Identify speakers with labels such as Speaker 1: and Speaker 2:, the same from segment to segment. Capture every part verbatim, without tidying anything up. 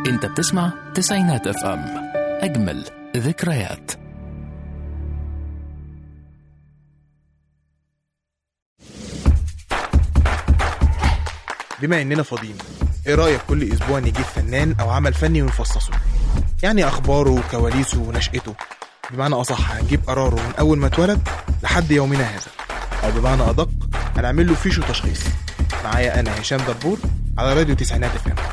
Speaker 1: انت بتسمع تسعينات اف ام، اجمل ذكريات.
Speaker 2: بما اننا فاضيين، ايه رأيك كل اسبوع نجيب فنان او عمل فني ونفصصه؟ يعني اخباره وكواليسه ونشأته، بمعنى اصح هنجيب قراره من اول ما اتولد لحد يومنا هذا، او بمعنى ادق هنعمل له فيش وتشخيص. معايا انا هشام دبور على راديو تسعينات اف ام.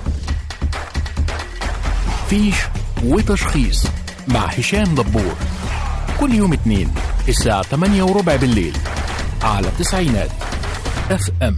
Speaker 1: فيش وتشخيص مع هشام دبور، كل يوم اثنين الساعة ثمانية وربع بالليل على تسعينات اف ام.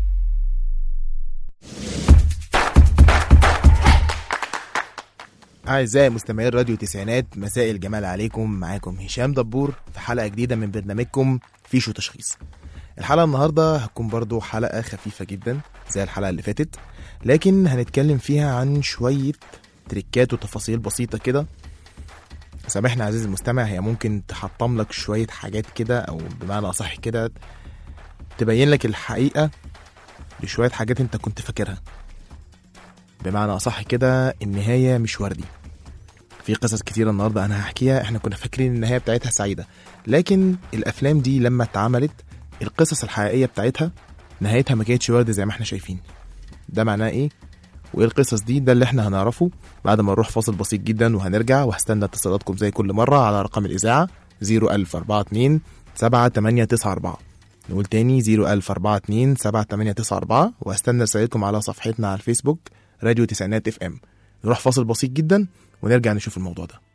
Speaker 2: أعزائي مستمعين راديو تسعينات، مساء الجمال عليكم. معاكم هشام دبور في حلقة جديدة من برنامجكم فيش وتشخيص. الحلقة النهاردة هتكون برضو حلقة خفيفة جدا زي الحلقة اللي فاتت، لكن هنتكلم فيها عن شوية تريكات وتفاصيل بسيطة كده. سامحنا عزيزي المستمع، هي ممكن تحطم لك شوية حاجات كده، أو بمعنى أصح كده تبين لك الحقيقة لشوية حاجات انت كنت فاكرها. بمعنى أصح كده النهاية مش وردي. في قصص كتيرة النهاردة أنا هحكيها، احنا كنا فاكرين النهاية بتاعتها سعيدة، لكن الأفلام دي لما اتعملت القصص الحقيقية بتاعتها نهايتها ما كانتش وردي زي ما احنا شايفين. ده معناه ايه؟ وايه القصص دي؟ ده اللي احنا هنعرفه بعد ما نروح فاصل بسيط جدا، وهنرجع وهستنى اتصالاتكم زي كل مرة على رقم الإذاعة صفر ألف أربعة اتنين سبعة تمانية تسعة أربعة. نقول تاني صفر ألف أربعة اتنين سبعة تمانية تسعة أربعة، وهستنى رسائلكم على صفحتنا على الفيسبوك راديو تسعينات اف ام. نروح فاصل بسيط جدا ونرجع نشوف الموضوع ده.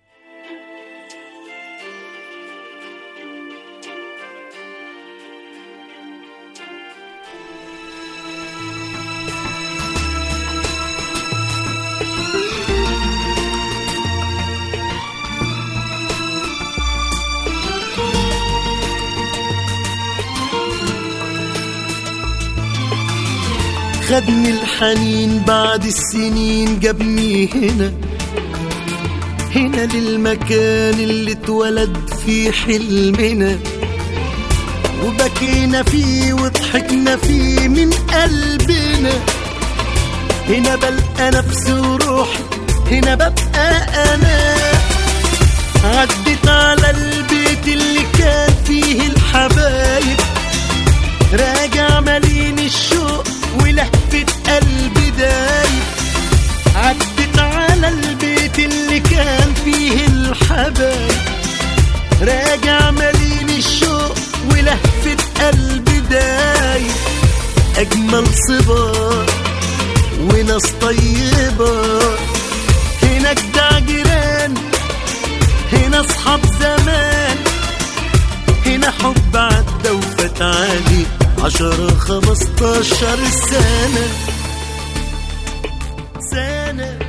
Speaker 3: خدني الحنين بعد السنين، جابني هنا هنا للمكان اللي اتولد فيه حلمنا، وبكينا فيه وضحكنا فيه من قلبنا. هنا بلقى نفسي وروحي، هنا ببقى أنا. عدت على البيت اللي كان فيه الحبايب، راجع مليان الشوق ولهفة قلبي دايب. عدت على البيت اللي كان فيه الحبايب، راجع مليان الشوق ولهفة قلبي دايب. أجمل صبار وناس طيبة، هنا جدع جيران، هنا أصحاب زمان، هنا حب عدى وفات عليه عشرة خمستاشر سنة سنة.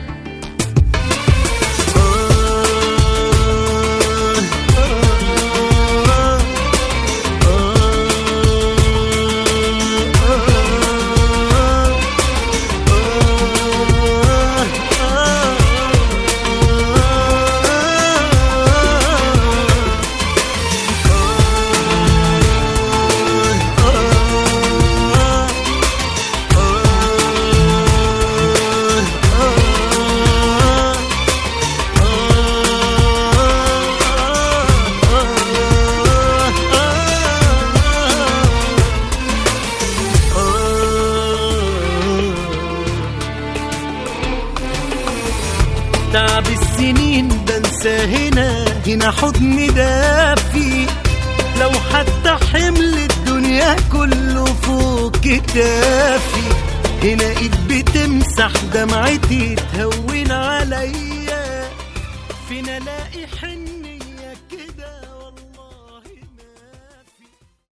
Speaker 3: تعب السنين بنسى هنا، هنا حضن دافي. لو حتى حمل الدنيا كله فوق كتافي، هنا ايد بتمسح دمعتي تهون عليا. فين الاقي حنية كده والله ما في.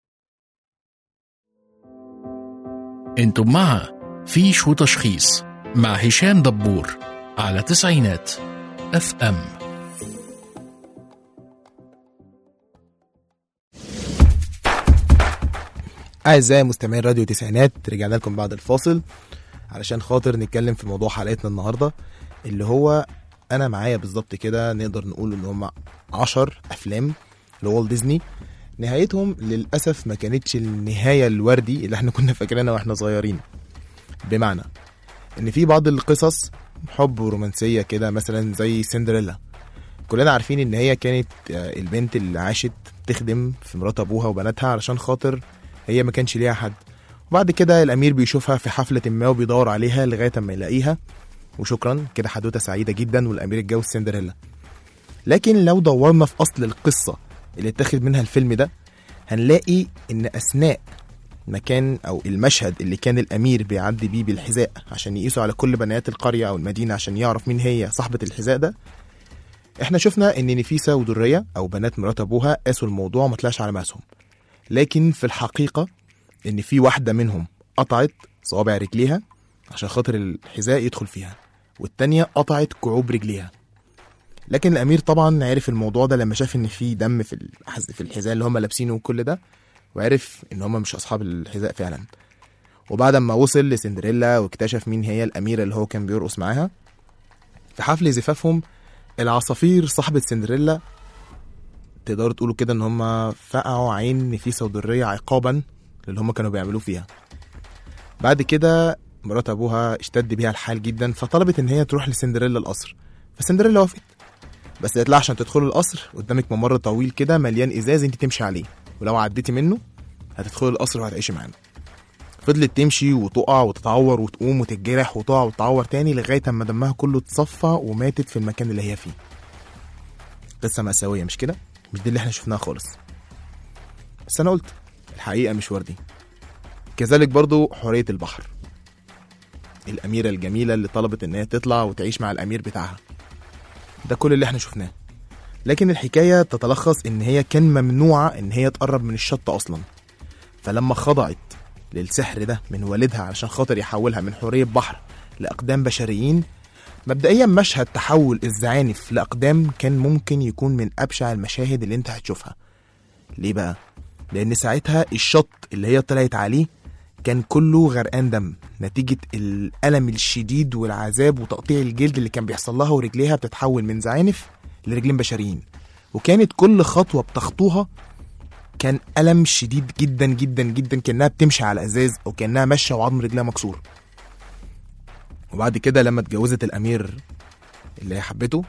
Speaker 1: انتم مع فيش وتشخيص مع هشام دبور على تسعينات اف ام.
Speaker 2: أعزائي مستمعين راديو تسعينات، رجعنا لكم بعد الفاصل علشان خاطر نتكلم في موضوع حلقتنا النهاردة، اللي هو أنا معايا بالظبط كده نقدر نقول إن هم عشر أفلام لوالت ديزني نهايتهم للأسف ما كانتش النهاية الوردي اللي احنا كنا فاكرينها واحنا صغيرين. بمعنى ان في بعض القصص حب ورومانسية كده، مثلا زي سندريلا. كلنا عارفين ان هي كانت البنت اللي عاشت تخدم في مرات ابوها وبناتها علشان خاطر هي ما كانش ليها حد، وبعد كده الامير بيشوفها في حفلة ما وبيدور عليها لغاية ما يلاقيها، وشكرا كده حدوتة سعيدة جدا والامير اتجوز سندريلا. لكن لو دورنا في اصل القصة اللي اتاخد منها الفيلم ده، هنلاقي ان اثناء مكان او المشهد اللي كان الامير بيعدي بيه بالحذاء عشان يقيسوا على كل بنات القرية او المدينة عشان يعرف مين هي صاحبة الحذاء ده، احنا شفنا ان نفيسة ودرية او بنات مرات ابوها قاسوا الموضوع وما طلعش على مقاسهم. لكن في الحقيقة ان في واحدة منهم قطعت صوابع رجليها عشان خاطر الحذاء يدخل فيها، والتانية قطعت كعوب رجليها. لكن الامير طبعا عرف الموضوع ده لما شاف ان في دم في في الحذاء اللي هم لابسينه وكل ده، وعرف ان هم مش اصحاب الحذاء فعلا. وبعد ما وصل لسندريلا واكتشف مين هي الاميرة اللي هو كان بيرقص معاها، في حفل زفافهم العصافير صاحبة سندريلا تقدروا تقولوا كده ان هم فقعوا عين نفيسة ودرية عقابا للي هم كانوا بيعملوه فيها. بعد كده مرات ابوها اشتد بيها الحال جدا، فطلبت ان هي تروح لسندريلا القصر، فسندريلا وافقت، بس قالت لها عشان تدخل القصر قدامك ممر طويل كده مليان ازاز انت تمشي عليه، ولو عديتي منه هتدخلي القصر وهتعيشي معانا. فضلت تمشي وتقع وتتعور وتقوم وتتجرح وتقع وتتعور تاني لغايه اما دمها كله اتصفى وماتت في المكان اللي هي فيه. قصه مأساويه مش كده؟ مش دي اللي احنا شفناها خالص. بس انا قلت الحقيقه مش وردي. كذلك برضو حورية البحر، الاميره الجميله اللي طلبت ان هي تطلع وتعيش مع الامير بتاعها، ده كل اللي احنا شفناه. لكن الحكايه تتلخص ان هي كان ممنوعه ان هي تقرب من الشط اصلا، فلما خضعت للسحر ده من والدها علشان خاطر يحولها من حورية بحر لأقدام بشريين، مبدئيا مشهد تحول الزعانف لأقدام كان ممكن يكون من أبشع المشاهد اللي انت هتشوفها. ليه بقى؟ لأن ساعتها الشط اللي هي طلعت عليه كان كله غرقان دم نتيجة الألم الشديد والعذاب وتقطيع الجلد اللي كان بيحصل لها، ورجليها بتتحول من زعانف لرجلين بشريين، وكانت كل خطوة بتخطوها كان ألم شديد جدا جدا جدا، كأنها بتمشي على أزاز أو كأنها ماشية وعظم رجلها مكسور. وبعد كده لما اتجوزت الأمير اللي هي حبته،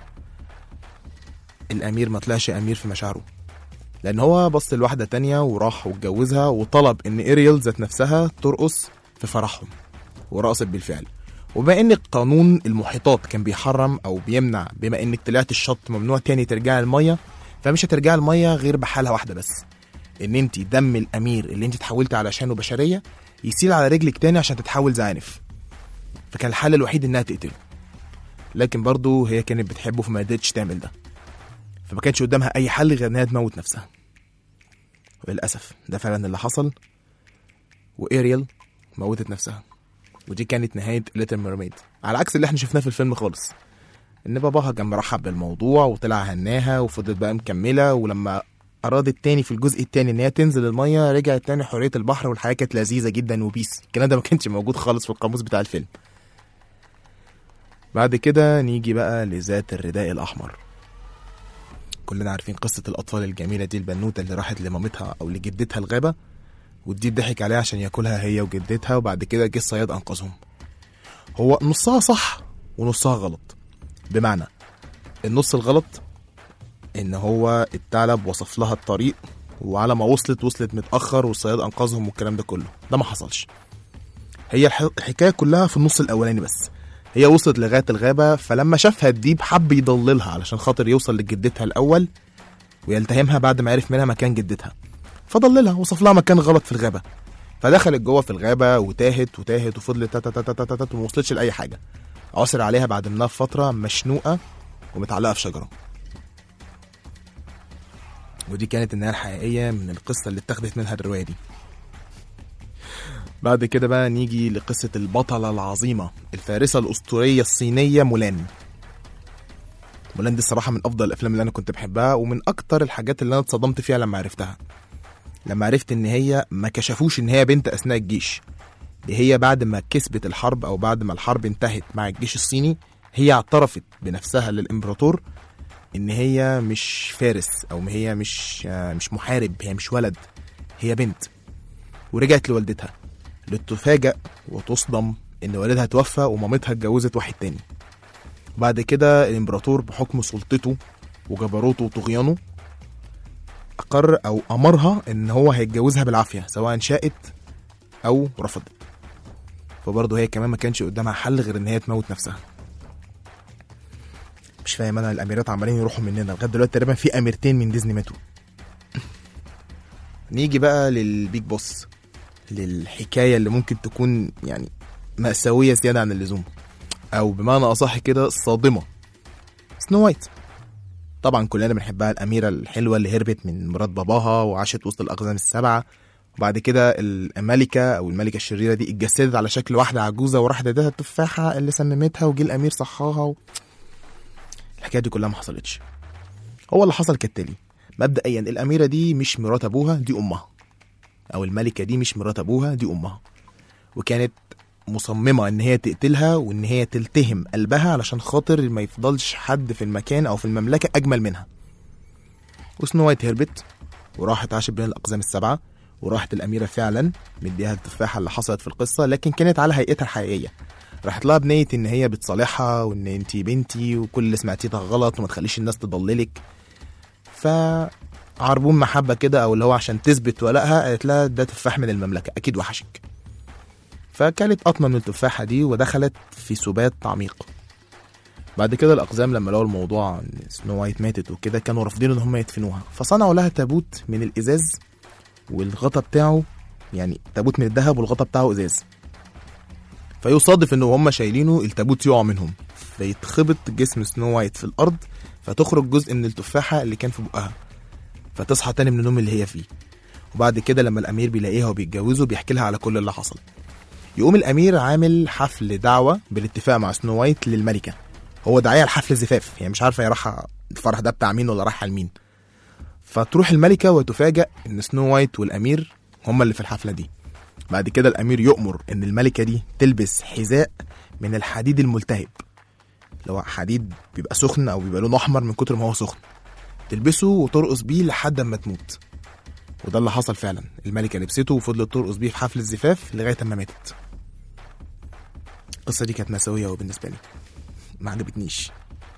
Speaker 2: الأمير ما طلعش أمير في مشاعره، لأن هو بص لواحدة تانية وراح واتجوزها وطلب إن إيريل ذات نفسها ترقص في فرحهم، ورقصت بالفعل. وبما إن قانون المحيطات كان بيحرم أو بيمنع، بما إنك طلعت الشط ممنوع تاني ترجع المية، فمش هترجع المية غير بحالة واحدة بس، ان انت دم الامير اللي انت تحولت علشانه بشريه يسيل على رجلك تاني عشان تتحول زعانف. فكان الحل الوحيد انها تقتله، لكن برضو هي كانت بتحبه فما قدرتش تعمل ده، فما كانش قدامها اي حل غير انها تموت نفسها. وللاسف ده فعلا اللي حصل، وايريل موتت نفسها، ودي كانت نهايه ليتل ميرميد، على عكس اللي احنا شفناه في الفيلم خالص، ان باباها كان مرحب بالموضوع وطلع هناها وفضلت بقى مكمله، ولما أرادت تاني في الجزء التاني إن هي تنزل المية رجعت تاني حورية البحر، والحياة كانت لذيذة جدا وبيس. الكلام ده ما كانش موجود خالص في القاموس بتاع الفيلم. بعد كده نيجي بقى لذات الرداء الأحمر. كلنا عارفين قصة الأطفال الجميلة دي، البنوتة اللي راحت لمامتها أو لجدتها الغابة، والديب ضحك عليها عشان ياكلها هي وجدتها، وبعد كده جه الصياد أنقذهم. هو نصها صح ونصها غلط. بمعنى النص الغلط ان هو الثعلب وصف لها الطريق، وعلى ما وصلت وصلت متأخر والصياد انقذهم والكلام ده كله، ده ما حصلش. هي الحكاية كلها في النص الاولاني بس. هي وصلت لغاية الغابة، فلما شافها الديب حب يضللها علشان خاطر يوصل لجدتها الاول ويلتهمها بعد ما عرف منها مكان جدتها، فضللها وصف لها مكان غلط في الغابة، فدخلت جوه في الغابة وتاهت وتاهت وفضلت تاتاتاتاتات وما وصلتش لأي حاجة. عثر عليها بعد منها فترة مشنوقة ومتعلقة في شجرة، ودي كانت النهاية الحقيقية من القصة اللي اتخذت منها الرواية دي. بعد كده بقى نيجي لقصة البطلة العظيمة الفارسة الأسطورية الصينية مولان. مولان دي الصراحة من أفضل الأفلام اللي أنا كنت بحبها، ومن أكتر الحاجات اللي أنا اتصدمت فيها لما عرفتها، لما عرفت إن هي ما كشفوش إن هي بنت أثناء الجيش. دي هي بعد ما كسبت الحرب أو بعد ما الحرب انتهت مع الجيش الصيني، هي اعترفت بنفسها للإمبراطور ان هي مش فارس او هي مش مش محارب، هي مش ولد، هي بنت. ورجعت لوالدتها لتفاجأ وتصدم ان والدها توفى ومامتها اتجوزت واحد تاني. بعد كده الامبراطور بحكم سلطته وجبروته وطغيانه اقر او امرها ان هو هيتجوزها بالعافيه سواء شاءت او رفضت. فبرضه هي كمان ما كانش قدامها حل غير ان هي تموت نفسها. مش فاهم انا، الاميرات عمالين يروحوا مننا لغايه دلوقتي، تقريبا في اميرتين من ديزني ماتوا. نيجي بقى للبيج بوس، للحكايه اللي ممكن تكون يعني مأساويه زياده عن اللزوم، او بمعنى اصح كده صادمه. سنو وايت طبعا كلنا بنحبها، الاميره الحلوه اللي هربت من مرات باباها وعاشت وسط الاقزام السبعه، وبعد كده الملكه او الملكه الشريره دي اتجسدت على شكل واحده عجوزه وراحت اديتها التفاحه اللي سممتها وجي الامير صحاها و... الحكايه دي كلها ما حصلتش. هو اللي حصل كالتالي: مبدئيا الاميره دي مش مرات ابوها، دي امها، او الملكه دي مش مرات ابوها، دي امها، وكانت مصممه ان هي تقتلها وان هي تلتهم قلبها علشان خاطر ما يفضلش حد في المكان او في المملكه اجمل منها. وسنو وايت هربت وراحت عاشت بين الاقزام السبعه، وراحت الاميره فعلا مديها التفاحه اللي حصلت في القصه، لكن كانت على هيئتها الحقيقيه. راحت لها بنيه ان هي بتصالحها وان انتي بنتي وكل اللي سمعتيه ده غلط وما تخليش الناس تضللك. فعربون محبه كده، او اللي هو عشان تثبت ولائها، قالت لها ده تفاح من المملكه اكيد وحشك. فكانت قطمه من التفاحه دي ودخلت في سبات عميق. بعد كده الاقزام لما لقوا الموضوع ان سنو وايت ماتت وكده كانوا رافضين ان هم يدفنوها، فصنعوا لها تابوت من الازاز والغطا بتاعه يعني تابوت من الذهب والغطا بتاعه ازاز. فيصادف انه هم شايلينه التابوت يقع منهم، فيتخبط جسم سنو وايت في الارض، فتخرج جزء من التفاحه اللي كان في بقها، فتصحى تاني من النوم اللي هي فيه. وبعد كده لما الامير بيلاقيها وبيتجوزوا بيحكي لها على كل اللي حصل. يقوم الامير عامل حفل دعوه بالاتفاق مع سنو وايت للملكه، هو داعيه لحفل زفاف، يعني مش عارفه هي رايحه الفرح ده بتاع مين ولا رايحه لمين. فتروح الملكه وتفاجأ ان سنو وايت والامير هما اللي في الحفله دي. بعد كده الامير يؤمر ان الملكه دي تلبس حذاء من الحديد الملتهب، اللي هو حديد بيبقى سخن او بيبقى لونه احمر من كتر ما هو سخن، تلبسه وترقص بيه لحد ما تموت. وده اللي حصل فعلا، الملكه لبسته وفضلت ترقص بيه في حفل الزفاف لغايه ما ماتت. القصه دي كانت مأساويه وبالنسبه لي ما عجبتنيش.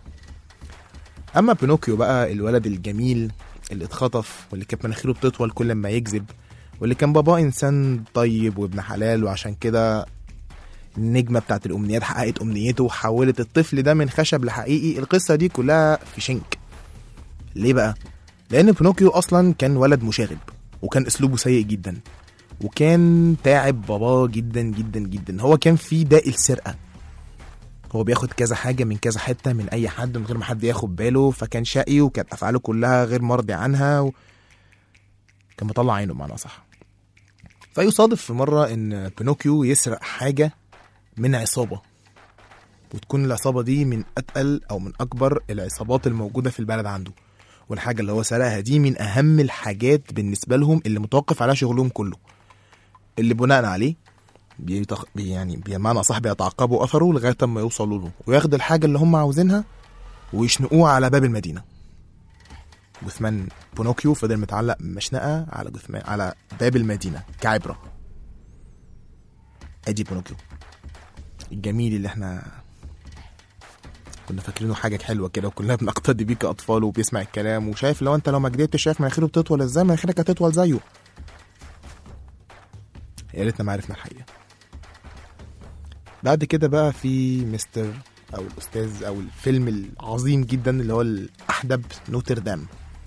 Speaker 2: اما بينوكيو بقى، الولد الجميل اللي اتخطف واللي كانت مناخيره بتطول كل ما يكذب، واللي كان باباه انسان طيب وابن حلال، وعشان كده النجمه بتاعت الامنيات حققت امنيته وحولت الطفل ده من خشب لحقيقي. القصه دي كلها في شنك. ليه بقى؟ لان بينوكيو اصلا كان ولد مشاغب، وكان اسلوبه سيء جدا، وكان تعب باباه جدا جدا جدا. هو كان في داء السرقه، هو بياخد كذا حاجه من كذا حته من اي حد من غير ما حد ياخد باله، فكان شقي وكانت افعاله كلها غير مرضي عنها و... كان مطلع عينه بمعنى صح. فيصادف في مره ان بينوكيو يسرق حاجه من عصابه، وتكون العصابه دي من اتقل او من اكبر العصابات الموجوده في البلد عنده، والحاجه اللي هو سرقها دي من اهم الحاجات بالنسبه لهم اللي متوقف على شغلهم كله، اللي بناء عليه بيتخ... يعني بمعنى صح بيتعقبوا اثره لغايه ما يوصلوا له وياخدوا الحاجه اللي هم عاوزينها ويشنقوها على باب المدينه. جثمان بونوكيو فضل متعلق مشنقه على جثمان على باب المدينه كعبره. ادي بونوكيو الجميل اللي احنا كنا فاكرينه حاجه حلوه كده وكلنا بنقتدي بيه كاطفال، وبيسمع الكلام وشايف لو انت لو ما كدبتش شايف مناخيره بتطول ازاي، مناخيرك هتطول زيه. يا ريتنا ما عرفنا الحقيقه. بعد كده بقى في مستر او الاستاذ او الفيلم العظيم جدا اللي هو الاحدب نوتردام.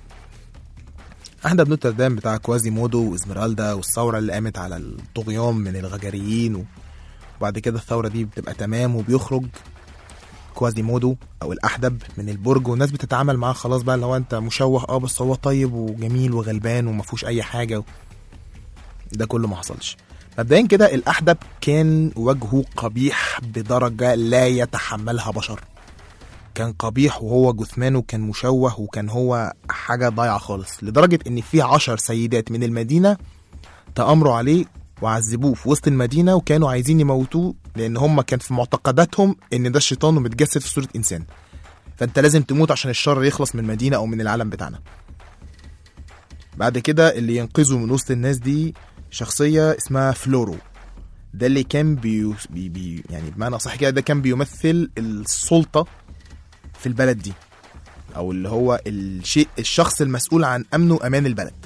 Speaker 2: احدب نوتردام بتاع كوازيمودو واسمرالدا والثوره اللي قامت على الطغيان من الغجريين، وبعد كده الثوره دي بتبقى تمام وبيخرج كوازيمودو او الاحدب من البرج، والناس بتتعامل معاه خلاص بقى اللي هو انت مشوه اه بس هو طيب وجميل وغلبان وما فيهوش اي حاجه. ده كله ما حصلش. مبدئيا كده الاحدب كان وجهه قبيح بدرجه لا يتحملها بشر، كان قبيح وهو جثمانه كان مشوه وكان هو حاجه ضايعه خالص، لدرجه ان في عشر سيدات من المدينه تأمروا عليه وعذبوه في وسط المدينه، وكانوا عايزين يموتوه لان هم كان في معتقداتهم ان ده الشيطان ومتجسد في صوره انسان، فانت لازم تموت عشان الشر يخلص من المدينه او من العالم بتاعنا. بعد كده اللي ينقذه من وسط الناس دي شخصيه اسمها فلورو، ده اللي كان بي, بي, بي يعني بمعنى صح كده ده كان بيمثل السلطه في البلد دي، او اللي هو الشيء الشخص المسؤول عن امن وامان البلد.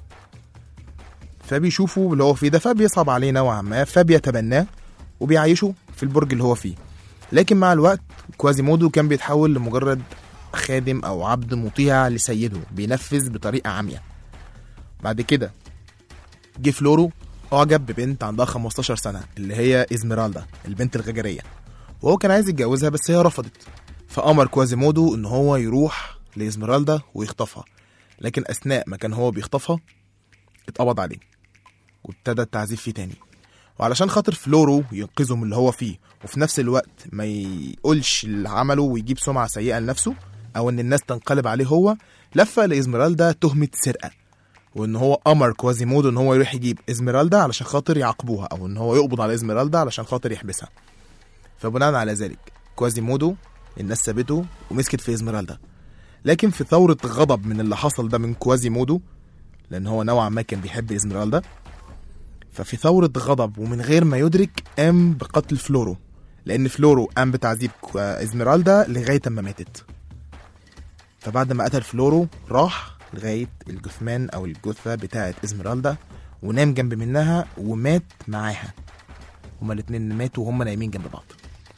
Speaker 2: فبيشوفوا اللي هو فيه ده فبيصعب عليه نوعا ما، فبيتبناه وبيعيشه في البرج اللي هو فيه. لكن مع الوقت كوازيمودو كان بيتحول لمجرد خادم او عبد مطيع لسيده بينفذ بطريقه عاميه. بعد كده جه فلورو اعجب ببنت عندها خمستاشر سنه اللي هي إزميرالدا البنت الغجريه، وهو كان عايز يتجوزها بس هي رفضت. فامر كوازيمودو ان هو يروح لإزميرالدا ويخطفها، لكن اثناء ما كان هو بيخطفها اتقبض عليه وابتدى التعذيب فيه تاني. وعلشان خاطر فلورو ينقذه من اللي هو فيه وفي نفس الوقت ما يقولش اللي عمله ويجيب سمعة سيئة لنفسه او ان الناس تنقلب عليه، هو لفة لإزميرالدا تهمة سرقة، وان هو امر كوازيمودو ان هو يروح يجيب إزميرالدا علشان خاطر يعاقبوها، او ان هو يقبض على إزميرالدا علشان خاطر يحبسها. فبناء على ذلك كوازيمودو الناس سابته ومسكت في إزميرالدا. لكن في ثورة غضب من اللي حصل ده من كوازيمودو، لان هو نوعا ما كان بيحب إزميرالدا، ففي ثورة غضب ومن غير ما يدرك قام بقتل فلورو، لان فلورو قام بتعذيب إزميرالدا لغاية ما ماتت. فبعد ما قتل فلورو راح لغاية الجثمان او الجثة بتاعة إزميرالدا ونام جنب منها ومات معاها، هما الاتنين ماتوا وهما نايمين جنب بعض.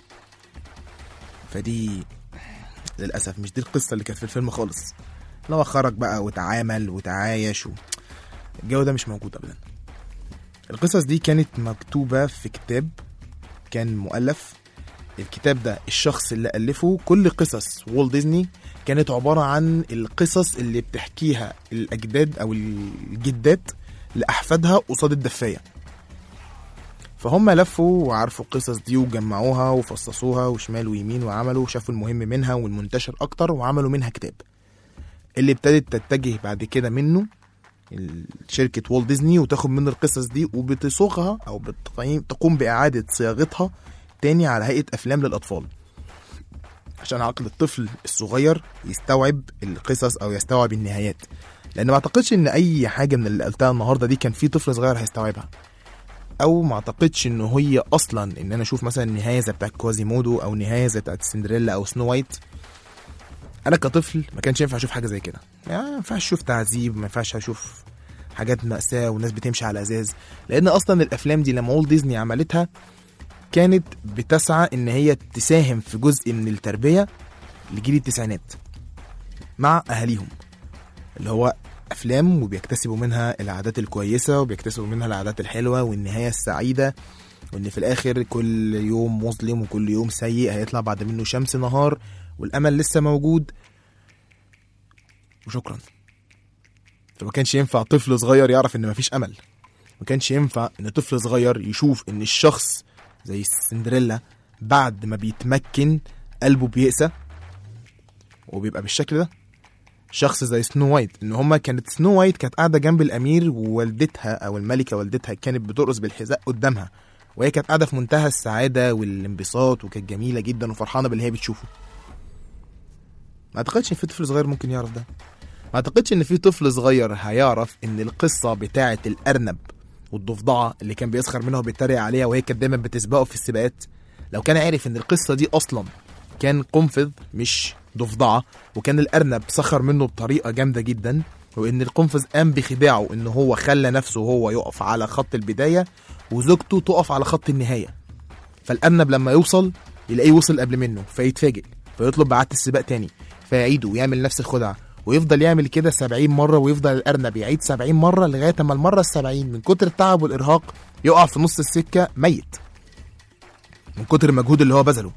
Speaker 2: فدي للأسف مش دي القصة اللي كانت في الفيلم خالص، لو خرج بقى وتعامل وتعايش و... الجو ده مش موجود أبدا. القصص دي كانت مكتوبة في كتاب كان مؤلف. الكتاب ده الشخص اللي ألفه كل قصص والت ديزني كانت عبارة عن القصص اللي بتحكيها الأجداد أو الجدات لأحفادها قصاد الدفاية. فهم لفوا وعرفوا القصص دي وجمعوها وفصصوها وشمال ويمين وعملوا وشافوا المهم منها والمنتشر أكتر وعملوا منها كتاب اللي ابتدت تتجه بعد كده منه شركة والت ديزني وتاخد من القصص دي وبتصوغها أو بتقوم بإعادة صياغتها تاني على هيئة أفلام للأطفال عشان عقل الطفل الصغير يستوعب القصص أو يستوعب النهايات. لأن ما أعتقدش إن أي حاجة من اللي قلتها النهاردة دي كان في طفل صغير هيستوعبها، أو ما أعتقدش إنه هي أصلا إن أنا أشوف مثلا نهاية زي بتاعت كوازيمودو أو نهاية زي بتاعت سندريلا أو سنو وايت. أنا كطفل ما كانش ينفع أشوف حاجة زي كده، يعني ما ينفعش أشوف تعذيب، ما ينفعش أشوف حاجات مأساة والناس بتمشي على أزاز، لأن أصلا الأفلام دي لما والت ديزني عملتها كانت بتسعى إن هي تساهم في جزء من التربية لجيل التسعينات مع أهاليهم، اللي هو أفلام وبيكتسبوا منها العادات الكويسة وبيكتسبوا منها العادات الحلوة والنهاية السعيدة، وإن في الآخر كل يوم مظلم وكل يوم سيء هيطلع بعد منه شمس نهار والأمل لسه موجود وشكرا. فما كانش ينفع طفل صغير يعرف إن مفيش أمل، ما كانش ينفع إن طفل صغير يشوف إن الشخص زي سندريلا بعد ما بيتمكن قلبه بيقسى وبيبقى بالشكل ده. شخص زي سنو وايت ان هما كانت سنو وايت كانت قاعده جنب الامير ووالدتها او الملكه والدتها كانت بترقص بالحذاء قدامها، وهي كانت قاعده في منتهى السعاده والانبساط وكانت جميله جدا وفرحانه باللي هي بتشوفه. ما اعتقدش ان في طفل صغير ممكن يعرف ده. ما اعتقدش ان في طفل صغير هيعرف ان القصه بتاعه الارنب والضفدعه اللي كان بيسخر منها وبيتريق عليها وهي كانت دايما بتسبقه في السباقات، لو كان عارف ان القصه دي اصلا كان قنفذ مش ضفدعه، وكان الارنب سخر منه بطريقه جامده جدا، وان القنفذ قام بخداعه ان هو خلى نفسه هو يقف على خط البدايه وزوجته تقف على خط النهايه، فالارنب لما يوصل يلاقيه وصل قبل منه فيتفاجئ فيطلب بعد السباق تاني فيعيده ويعمل نفس الخدعه ويفضل يعمل كده سبعين مره، ويفضل الارنب يعيد سبعين مره لغايه ما المره السبعين من كتر التعب والارهاق يقع في نص السكه ميت من كتر المجهود اللي هو بذله.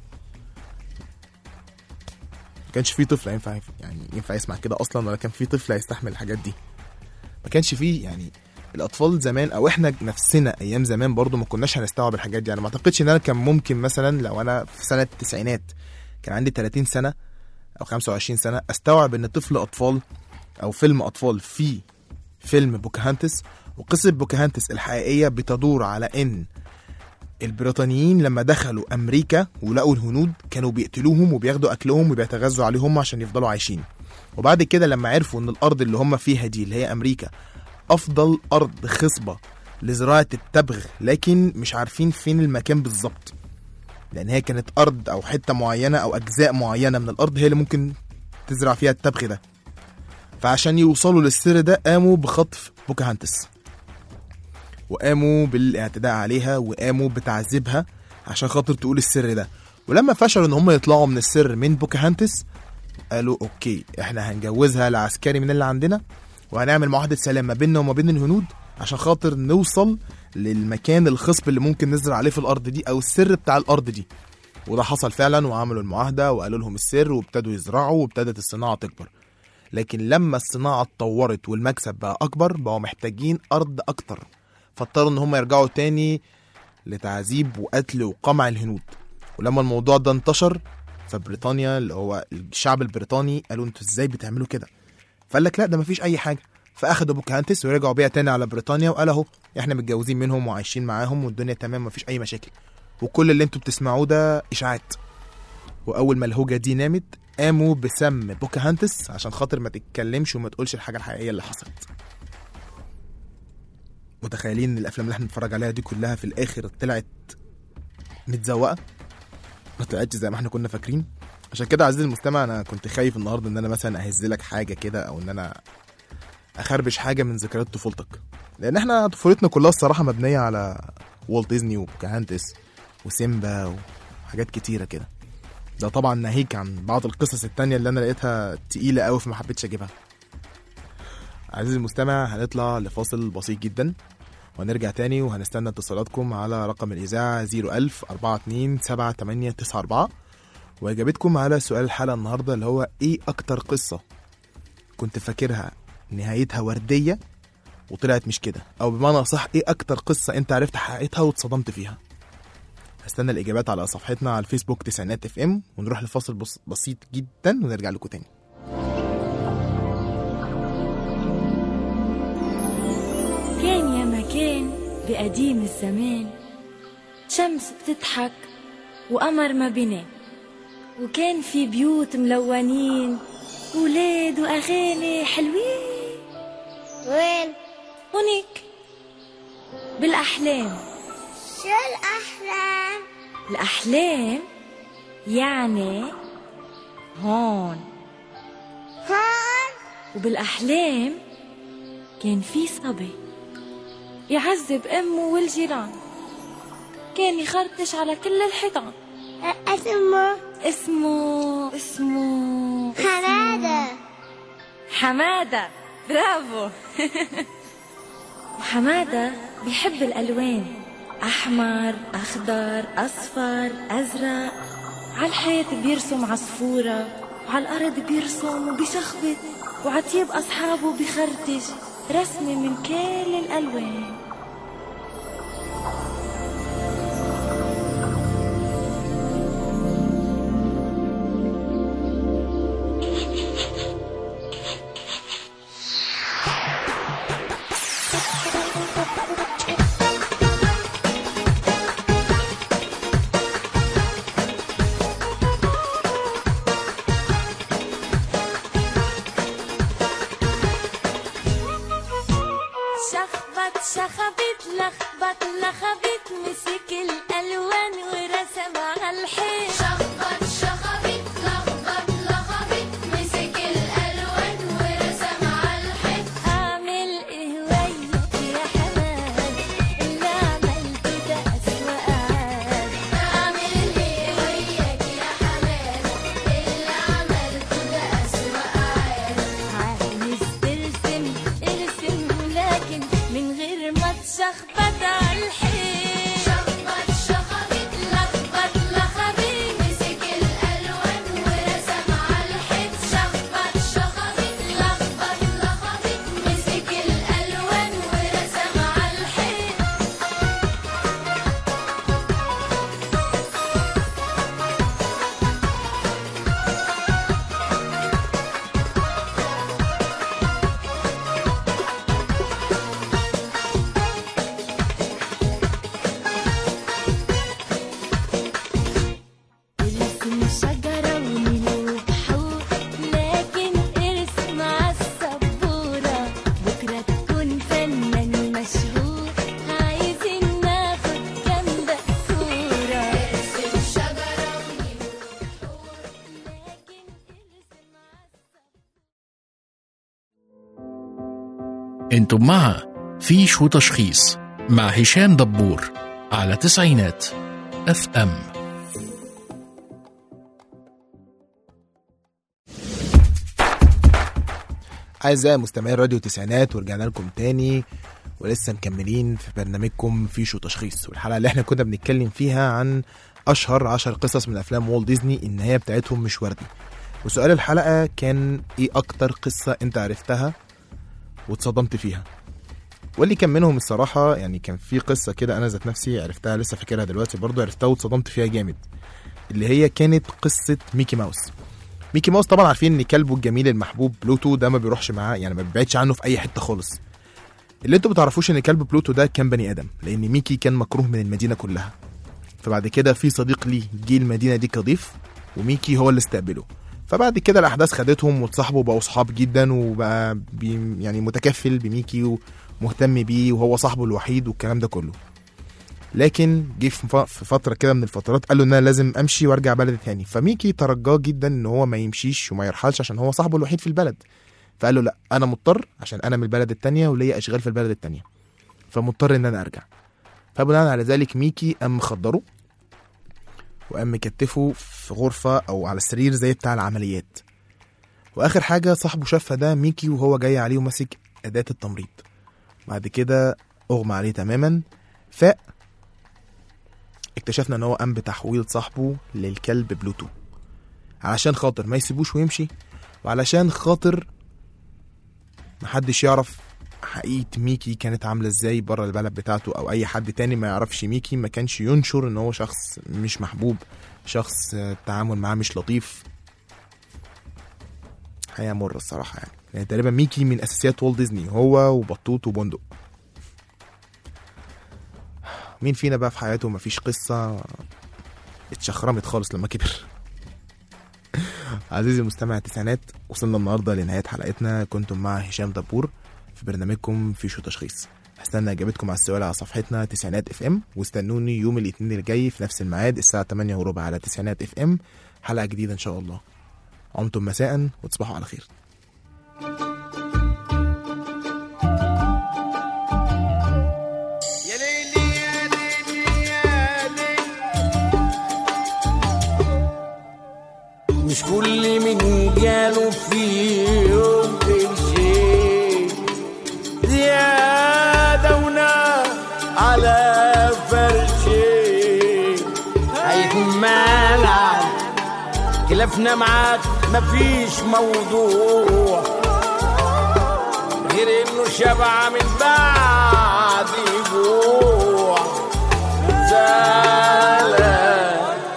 Speaker 2: ما كانش في طفل ينفع يعني ينفع يسمع كده اصلا، ولا كان في طفل هيستحمل الحاجات دي. ما كانش فيه يعني الاطفال زمان او احنا نفسنا ايام زمان برضو ما كناش هنستوعب الحاجات دي. يعني ما اعتقدش ان انا كان ممكن مثلا لو انا في سنه التسعينات كان عندي ثلاثين سنه او خمسة وعشرين سنه استوعب ان طفل اطفال او فيلم اطفال في فيلم بوكاهانتس، وقصه بوكاهانتس الحقيقيه بتدور على ان البريطانيين لما دخلوا امريكا ولقوا الهنود كانوا بيقتلوهم وبياخدوا اكلهم وبيتغذوا عليهم عشان يفضلوا عايشين، وبعد كده لما عرفوا ان الارض اللي هم فيها دي اللي هي امريكا افضل ارض خصبه لزراعه التبغ، لكن مش عارفين فين المكان بالظبط، لان هي كانت ارض او حته معينه او اجزاء معينه من الارض هي اللي ممكن تزرع فيها التبغ ده. فعشان يوصلوا للسر ده قاموا بخطف بوكاهانتس، وقاموا بالاعتداء عليها، وقاموا بتعذيبها عشان خاطر تقول السر ده. ولما فشلوا ان هم يطلعوا من السر من بوكاهانتس، قالوا اوكي احنا هنجوزها لعسكري من اللي عندنا، وهنعمل معاهده سلام ما بيننا وما بين الهنود عشان خاطر نوصل للمكان الخصب اللي ممكن نزرع عليه في الارض دي او السر بتاع الارض دي. وده حصل فعلا، وعملوا المعاهده وقالوا لهم السر، وابتدوا يزرعوا، وابتدت الصناعه تكبر. لكن لما الصناعه اتطورت والمكسب بقى اكبر، بقوا محتاجين ارض اكتر، فاضطروا ان هم يرجعوا تاني لتعذيب وقتل وقمع الهنود. ولما الموضوع ده انتشر، فبريطانيا اللي هو الشعب البريطاني قالوا انتوا ازاي بتعملوا كده؟ فقال لك لا ده مفيش اي حاجه. فاخدوا بوكاهانتس ورجعوا بيها تاني على بريطانيا، وقال اهو احنا متجوزين منهم وعايشين معاهم والدنيا تمام مفيش اي مشاكل، وكل اللي انتوا بتسمعوه ده اشاعات. واول ما الهوجه دي نامت، قاموا بسم بوكاهانتس عشان خاطر ما تتكلمش وما تقولش الحاجه الحقيقيه اللي حصلت. متخيلين ان الافلام اللي احنا بنتفرج عليها دي كلها في الاخر طلعت متزوقه، ما طلعتش زي ما احنا كنا فاكرين؟ عشان كده عزيزي المستمع، انا كنت خايف النهارده ان انا مثلا اهز لك حاجه كده، او ان انا اخربش حاجه من ذكريات طفولتك، لان احنا طفولتنا كلها الصراحه مبنيه على والت ديزني وبوكاهانتس وسيمبا وحاجات كتيره كده. ده طبعا ناهيك عن بعض القصص التانية اللي انا لقيتها تقيله قوي فما حبيتش اجيبها. عزيزي المستمع، هنطلع لفاصل بسيط جدا ونرجع تاني، وهنستنى اتصالاتكم على رقم الإذاعة زيرو ألف أربعة اتنين سبعة تمانية تسعة أربعة، وإجابتكم على سؤال الحلقة النهاردة اللي هو إيه أكتر قصة كنت فاكرها نهايتها وردية وطلعت مش كده، أو بمعنى صح إيه أكتر قصة أنت عرفت حقيقتها واتصدمت فيها؟ هستنى الإجابات على صفحتنا على الفيسبوك تسعينات اف ام، ونروح لفاصل بس بسيط جدا ونرجع لكم تاني.
Speaker 4: كان يا مكان بقديم الزمان، شمس بتضحك وقمر ما بينام، وكان في بيوت ملونين، ولاد وأغاني حلوين.
Speaker 5: وين؟
Speaker 4: هونيك بالأحلام.
Speaker 5: شو الأحلام؟
Speaker 4: الأحلام يعني هون.
Speaker 5: هون؟
Speaker 4: وبالأحلام كان في صبي يعذب أمه والجيران، كان يخرطش على كل الحيطان.
Speaker 5: اسمه؟
Speaker 4: اسمه اسمه
Speaker 5: حمادة.
Speaker 4: حمادة، برافو. وحمادة بيحب الألوان، أحمر، أخضر، أصفر، أزرق. على الحيط بيرسم عصفورة، وعلى الأرض بيرسم وبيشخبط، وعطيب أصحابه بيخرطش رسمة من كل الألوان. شخبط شخبط
Speaker 1: انتم مع فيش وتشخيص مع هشام دبور على تسعينات اف ام.
Speaker 2: أعزائي مستمعي راديو تسعينات، ورجعنا لكم تاني ولسه مكملين في برنامجكم فيش وتشخيص. والحلقة اللي احنا كنا بنتكلم فيها عن أشهر عشر قصص من أفلام والت ديزني النهاية بتاعتهم مش وردي. وسؤال الحلقة كان إيه أكتر قصة أنت عرفتها واتصدمت فيها؟ واللي كان منهم الصراحة يعني كان في قصة كده أنا ذات نفسي عرفتها، لسه فاكرها دلوقتي برضو، عرفتها واتصدمت فيها جامد، اللي هي كانت قصة ميكي ماوس. ميكي ماوس طبعا عارفين ان كلبه الجميل المحبوب بلوتو ده ما بيروحش معاه، يعني ما بيبعدش عنه في اي حته خالص. اللي انتوا بتعرفوش ان كلب بلوتو ده كان بني ادم، لان ميكي كان مكروه من المدينه كلها. فبعد كده في صديق ليه جه المدينه دي كضيف، وميكي هو اللي استقبله. فبعد كده الاحداث خدتهم وتصاحبوا بقوا صحاب جدا، وبقى بي يعني متكفل بميكي ومهتم بيه وهو صاحبه الوحيد والكلام ده كله. لكن جه في فتره كده من الفترات قال له ان انا لازم امشي وارجع بلد تاني. فميكي ترجاه جدا ان هو ما يمشيش وما يرحلش عشان هو صاحبه الوحيد في البلد. فقال له لا، انا مضطر عشان انا من البلد التانية وليا اشغال في البلد التانية، فمضطر ان انا ارجع. فبناء على ذلك ميكي قام مخدره وقام مكتفه في غرفه او على السرير زي بتاع العمليات. واخر حاجه صاحبه شافها ده ميكي وهو جاي عليه وماسك اداه التمريض. بعد كده اغمى عليه تماما، فاق. اكتشفنا ان هو قام بتحويل صاحبه للكلب بلوتو علشان خاطر ما يسيبوش ويمشي، وعلشان خاطر محدش يعرف حقيقة ميكي كانت عاملة ازاي بره البلد بتاعته، او اي حد تاني ما يعرفش ميكي، ما كانش ينشر ان هو شخص مش محبوب، شخص التعامل معاه مش لطيف. حقيقة مرة الصراحة يعني. يعني تقريبا ميكي من اساسيات والت ديزني، هو وبطوط وبندق. مين فينا بقى في حياته مفيش قصة اتشخرمت خالص لما كبر؟ عزيزي المستمع التسعينات، وصلنا النهاردة لنهاية حلقتنا. كنتم مع هشام دبور في برنامجكم فيش وتشخيص. هستنى اجابتكم على السؤال على صفحتنا تسعينات اف ام، واستنوني يوم الاثنين الجاي في نفس الميعاد الساعة تمانية وربع على تسعينات اف ام، حلقة جديدة ان شاء الله. عمتم مساء وتصبحوا على خير.
Speaker 3: مش كل من جاله في يوم شيء زيادة ونار على فرشي هيكون مالعب. خلافنا معاك مفيش موضوع غير انه شبع من بعد جوع زعلان.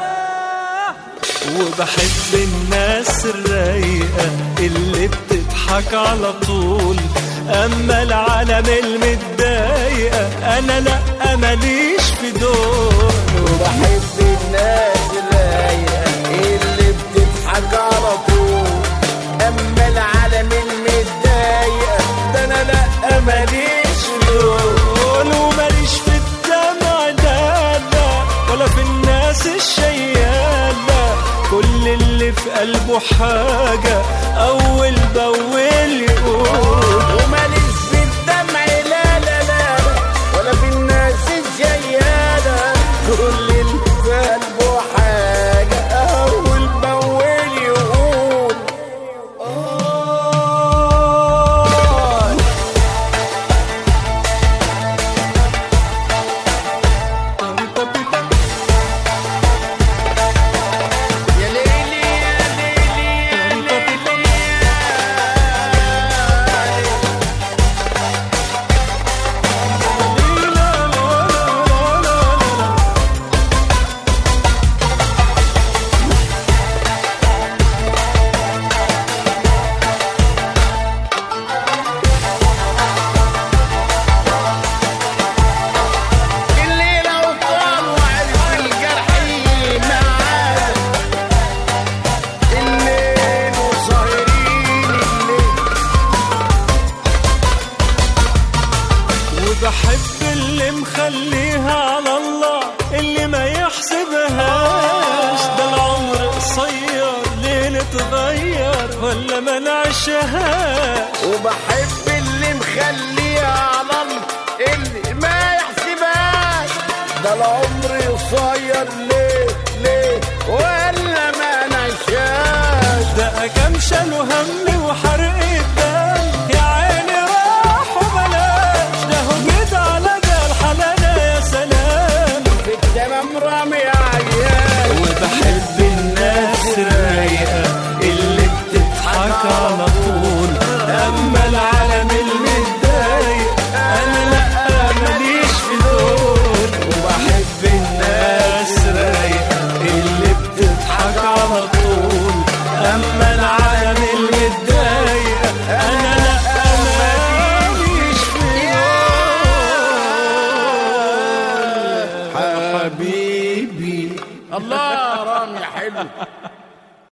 Speaker 6: وبحب الناس الرايقة اللي بتضحك على طول، أما العالم المتضايقة أنا لأ ماليش في دول.
Speaker 3: وبحب الناس الرايقة اللي بتضحك على طول، أما العالم المتضايقة ده أنا لأ ماليش في دول.
Speaker 6: وماليش في الدمع ده لا، ولا في الناس الشيالة، كل اللي في قلبه حاجة أول بأول يقول.
Speaker 3: وماليش في الدمع لا لا لا، ولا في الناس الجيالة، كل اللي في قلبه حاجة أول بأول يقول.
Speaker 6: بحب اللي مخليها على الله، اللي ما يحسبهاش ده العمر قصير ليه نتغير ولا ما نعيشهاش.
Speaker 3: وبحب اللي مخليها عمري قصير ليه ليه ولا ما نشاش؟
Speaker 6: ده كام شال وهمي وحرق الدم يا عيني راح وبلاش، ده هو جيت على جال حلانا يا سلام
Speaker 3: في التمام رامي عيال.
Speaker 6: وبحب الناس الرايقة اللي بتضحك على طول، أما العالم المتضايق أنا لأ ماليش في دول. وبحب الناس الرايقة اللي بتضحك على طول، أما العالم المتضايق أنا لأ ماليش في دول.
Speaker 3: حبيبي الله رامي حلو.